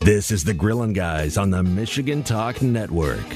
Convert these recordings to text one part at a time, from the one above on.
This is the Grillin' Guys on the Michigan Talk Network.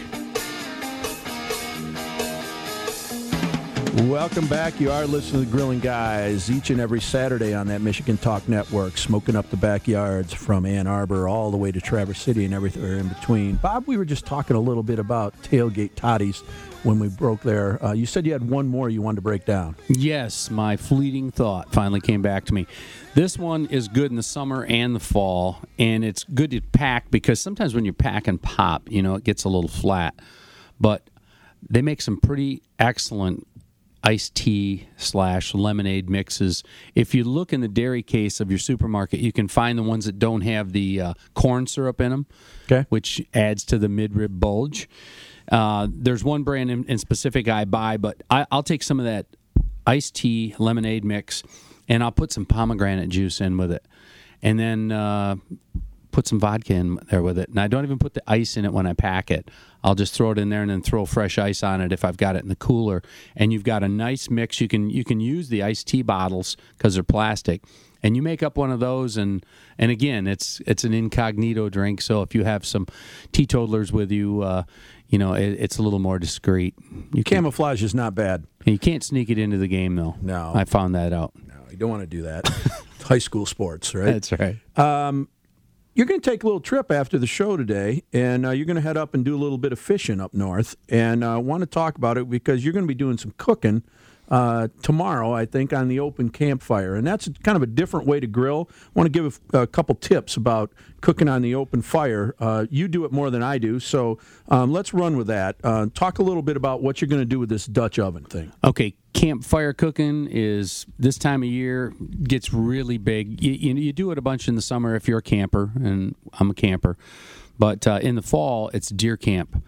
Welcome back. You are listening to the Grillin' Guys each and every Saturday on that Michigan Talk Network, smoking up the backyards from Ann Arbor all the way to Traverse City and everywhere in between. Bob, we were just talking a little bit about tailgate toddies when we broke there. You said you had one more you wanted to break down. Yes, my fleeting thought finally came back to me. This one is good in the summer and the fall, and it's good to pack because sometimes when you pack and pop, it gets a little flat. But they make some pretty excellent iced tea / lemonade mixes. If you look in the dairy case of your supermarket, you can find the ones that don't have the corn syrup in them, okay, which adds to the midrib bulge. There's one brand in specific I buy, but I'll take some of that iced tea lemonade mix, and I'll put some pomegranate juice in with it, and then put some vodka in there with it. And I don't even put the ice in it when I pack it. I'll just throw it in there and then throw fresh ice on it if I've got it in the cooler. And you've got a nice mix. You can use the iced tea bottles because they're plastic. And you make up one of those, and again, it's an incognito drink. So if you have some teetotalers with you, it's a little more discreet. Camouflage is not bad. You can't sneak it into the game, though. No. I found that out. No, you don't want to do that. High school sports, right? That's right. You're going to take a little trip after the show today, and you're going to head up and do a little bit of fishing up north. And I want to talk about it because you're going to be doing some cooking tomorrow, I think, on the open campfire. And that's kind of a different way to grill. I want to give a couple tips about cooking on the open fire. You do it more than I do, so let's run with that. Talk a little bit about what you're going to do with this Dutch oven thing. Okay, campfire cooking is, this time of year, gets really big. You do it a bunch in the summer if you're a camper, and I'm a camper. But in the fall, it's deer camp.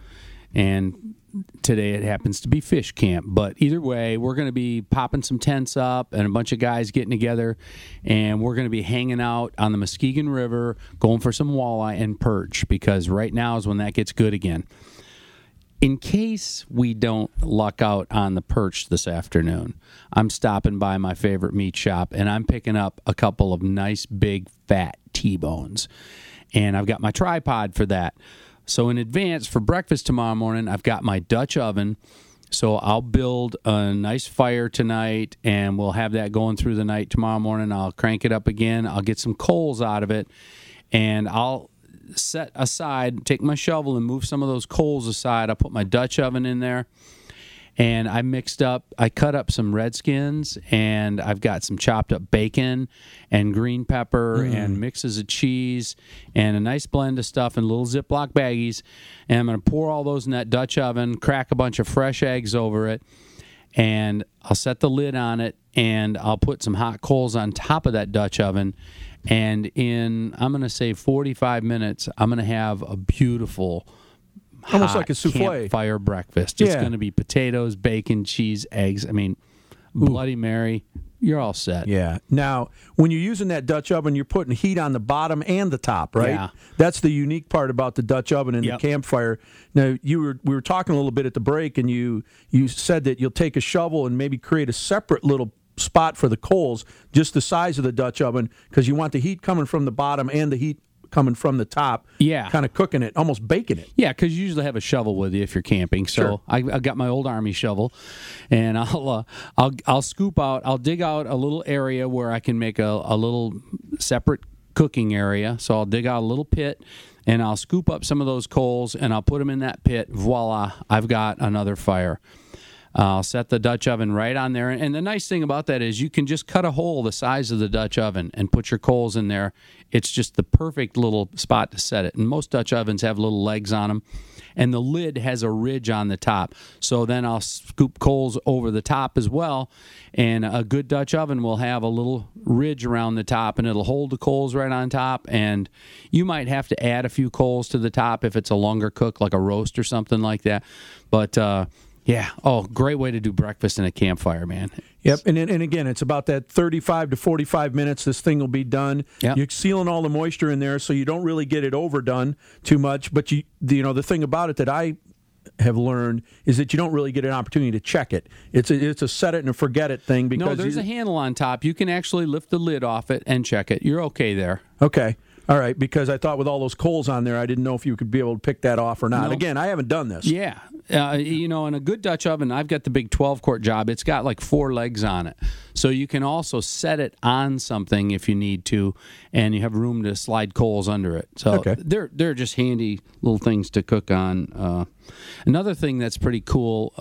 And today it happens to be fish camp. But either way, we're going to be popping some tents up and a bunch of guys getting together, and we're going to be hanging out on the Muskegon River, going for some walleye and perch, because right now is when that gets good again. In case we don't luck out on the perch this afternoon, I'm stopping by my favorite meat shop, and I'm picking up a couple of nice, big, fat T-bones. And I've got my tripod for that. So in advance, for breakfast tomorrow morning, I've got my Dutch oven. So I'll build a nice fire tonight, and we'll have that going through the night. Tomorrow morning, I'll crank it up again. I'll get some coals out of it, and I'll set aside, take my shovel and move some of those coals aside. I'll put my Dutch oven in there, and I cut up some Redskins, and I've got some chopped up bacon and green pepper and mixes of cheese and a nice blend of stuff in little Ziploc baggies, and I'm going to pour all those in that Dutch oven, crack a bunch of fresh eggs over it, and I'll set the lid on it, and I'll put some hot coals on top of that Dutch oven. And in, I'm going to say 45 minutes, I'm going to have a beautiful, almost like a souffle campfire breakfast. It's going to be potatoes, bacon, cheese, eggs. I mean, Bloody Mary. You're all set. Yeah. Now, when you're using that Dutch oven, you're putting heat on the bottom and the top, right? Yeah. That's the unique part about the Dutch oven and the campfire. Now, we were talking a little bit at the break, and you said that you'll take a shovel and maybe create a separate little spot for the coals, just the size of the Dutch oven, because you want the heat coming from the bottom and the heat coming from the top, kind of cooking it, almost baking it. Yeah, because you usually have a shovel with you if you're camping. So sure. I've got my old Army shovel, and I'll scoop out. I'll dig out a little area where I can make a little separate cooking area. So I'll dig out a little pit, and I'll scoop up some of those coals, and I'll put them in that pit. Voila, I've got another fire. I'll set the Dutch oven right on there. And the nice thing about that is you can just cut a hole the size of the Dutch oven and put your coals in there. It's just the perfect little spot to set it. And most Dutch ovens have little legs on them. And the lid has a ridge on the top. So then I'll scoop coals over the top as well. And a good Dutch oven will have a little ridge around the top, and it'll hold the coals right on top. And you might have to add a few coals to the top if it's a longer cook, like a roast or something like that. But yeah. Oh, great way to do breakfast in a campfire, man. Yep. And again, it's about that 35 to 45 minutes. This thing will be done. Yep. You're sealing all the moisture in there, so you don't really get it overdone too much. But the thing about it that I have learned is that you don't really get an opportunity to check it. It's a set it and forget it thing. Because no, there's a handle on top. You can actually lift the lid off it and check it. You're okay there. Okay. All right, because I thought with all those coals on there, I didn't know if you could be able to pick that off or not. No. Again, I haven't done this. Yeah. In a good Dutch oven, I've got the big 12-quart job. It's got like 4 legs on it. So you can also set it on something if you need to, and you have room to slide coals under it. So Okay. they're just handy little things to cook on. Another thing that's pretty cool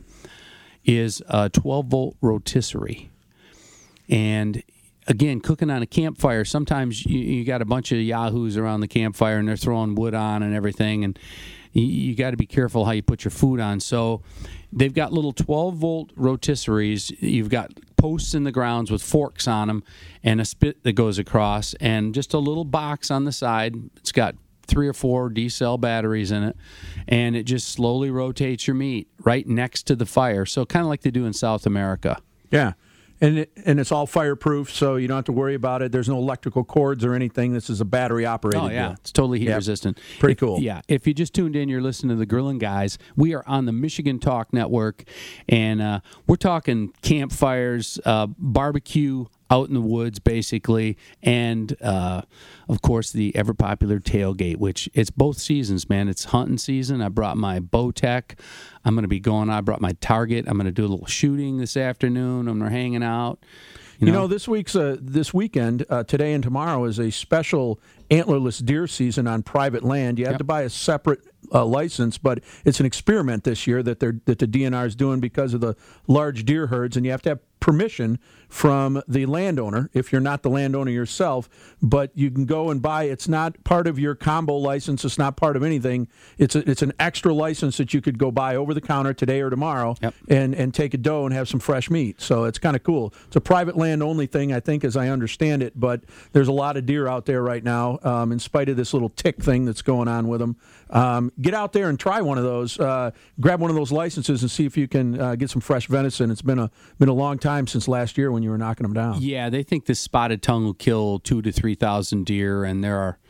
is a 12-volt rotisserie. And again, cooking on a campfire, sometimes you got a bunch of yahoos around the campfire and they're throwing wood on and everything, and you got to be careful how you put your food on. So they've got little 12-volt rotisseries. You've got posts in the grounds with forks on them and a spit that goes across, and just a little box on the side. It's got 3 or 4 D-cell batteries in it, and it just slowly rotates your meat right next to the fire. So kind of like they do in South America. Yeah. And it's all fireproof, so you don't have to worry about it. There's no electrical cords or anything. This is a battery-operated Oh, yeah. deal. It's totally heat resistant. Pretty cool. Yeah. If you just tuned in, you're listening to the Grilling Guys. We are on the Michigan Talk Network, and we're talking campfires, barbecue out in the woods, basically, and, of course, the ever-popular tailgate, which it's both seasons, man. It's hunting season. I brought my Bowtech. I'm going to be going. I brought my target. I'm going to do a little shooting this afternoon. I'm hanging out. You know, this weekend, today and tomorrow, is a special antlerless deer season on private land. You have to buy a separate license, but it's an experiment this year that the DNR is doing because of the large deer herds, and you have to have permission from the landowner if you're not the landowner yourself, but you can go and buy. It's not part of your combo license. It's not part of anything. It's an extra license that you could go buy over the counter today or tomorrow and take a doe and have some fresh meat. So it's kind of cool. It's a private land only thing, I think, as I understand it, but there's a lot of deer out there right now in spite of this little tick thing that's going on with them. Get out there and try one of those. Grab one of those licenses and see if you can get some fresh venison. It's been a long time since last year when you were knocking them down. Yeah, they think this spotted tongue will kill 2,000 to 3,000 deer, and there are,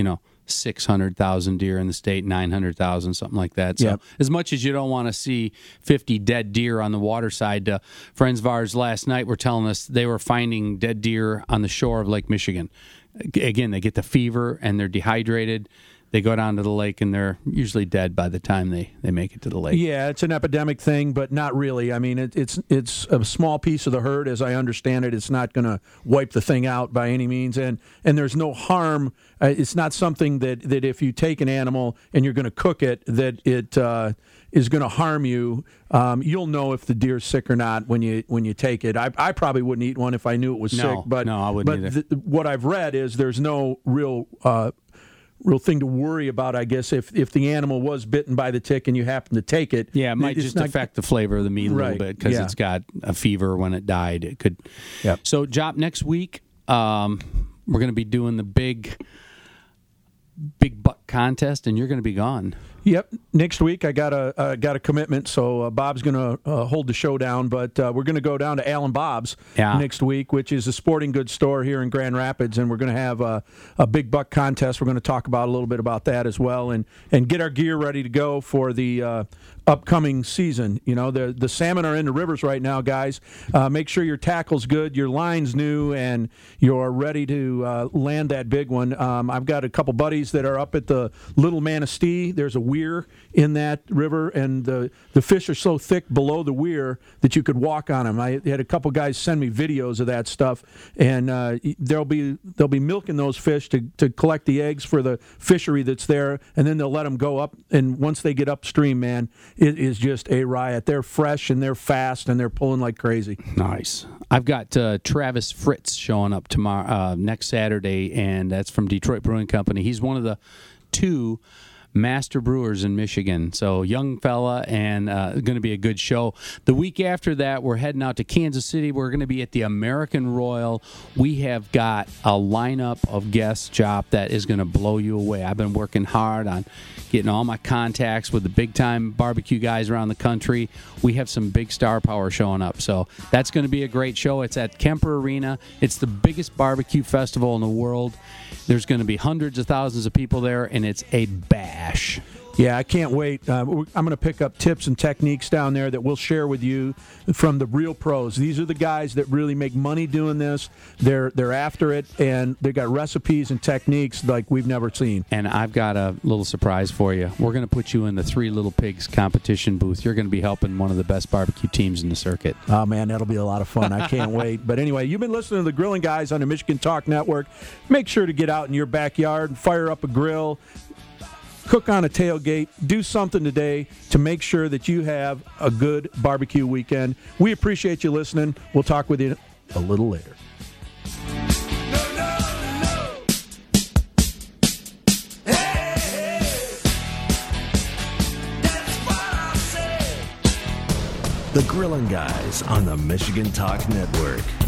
600,000 deer in the state, 900,000, something like that. So as much as you don't want to see 50 dead deer on the water side, friends of ours last night were telling us they were finding dead deer on the shore of Lake Michigan. Again, they get the fever and they're dehydrated. They go down to the lake, and they're usually dead by the time they make it to the lake. Yeah, it's an epidemic thing, but not really. I mean, it's a small piece of the herd, as I understand it. It's not going to wipe the thing out by any means, and there's no harm. It's not something that if you take an animal and you're going to cook it, that it is going to harm you. You'll know if the deer's sick or not when you take it. I probably wouldn't eat one if I knew it was sick. But no, I wouldn't either. What I've read is there's no real thing to worry about, I guess, if the animal was bitten by the tick and you happen to take it. Yeah, it might just affect the flavor of the meat a little bit because it's got a fever when it died. It could. Yep. So, Jop, next week we're going to be doing the big buck contest, and you're going to be gone. Yep. Next week I got a commitment, so Bob's going to hold the show down. But we're going to go down to Alan Bob's next week, which is a sporting goods store here in Grand Rapids, and we're going to have a big buck contest. We're going to talk about a little bit about that as well, and get our gear ready to go for the upcoming season. The salmon are in the rivers right now, guys. Make sure your tackle's good, your line's new, and you're ready to land that big one. I've got a couple buddies that are up at the Little Manistee. There's a weir in that river, and the fish are so thick below the weir that you could walk on them. I had a couple guys send me videos of that stuff, and they'll be milking those fish to collect the eggs for the fishery that's there, and then they'll let them go up. And once they get upstream, man, it is just a riot. They're fresh and they're fast and they're pulling like crazy. Nice. I've got Travis Fritz showing up tomorrow, next Saturday, and that's from Detroit Brewing Company. He's one of the 2 master brewers in Michigan. So young fella, and going to be a good show. The week after that, we're heading out to Kansas City. We're going to be at the American Royal. We have got a lineup of guests, Jop, that is going to blow you away. I've been working hard on getting all my contacts with the big-time barbecue guys around the country. We have some big star power showing up. So that's going to be a great show. It's at Kemper Arena. It's the biggest barbecue festival in the world. There's going to be hundreds of thousands of people there, and it's a bash. Yeah, I can't wait. I'm going to pick up tips and techniques down there that we'll share with you from the real pros. These are the guys that really make money doing this. They're after it, and they got recipes and techniques like we've never seen. And I've got a little surprise for you. We're going to put you in the Three Little Pigs competition booth. You're going to be helping one of the best barbecue teams in the circuit. Oh, man, that'll be a lot of fun. I can't wait. But anyway, you've been listening to the Grilling Guys on the Michigan Talk Network. Make sure to get out in your backyard and fire up a grill, cook on a tailgate, do something today to make sure that you have a good barbecue weekend. We appreciate you listening. We'll talk with you a little later. The Grilling Guys on the Michigan Talk Network.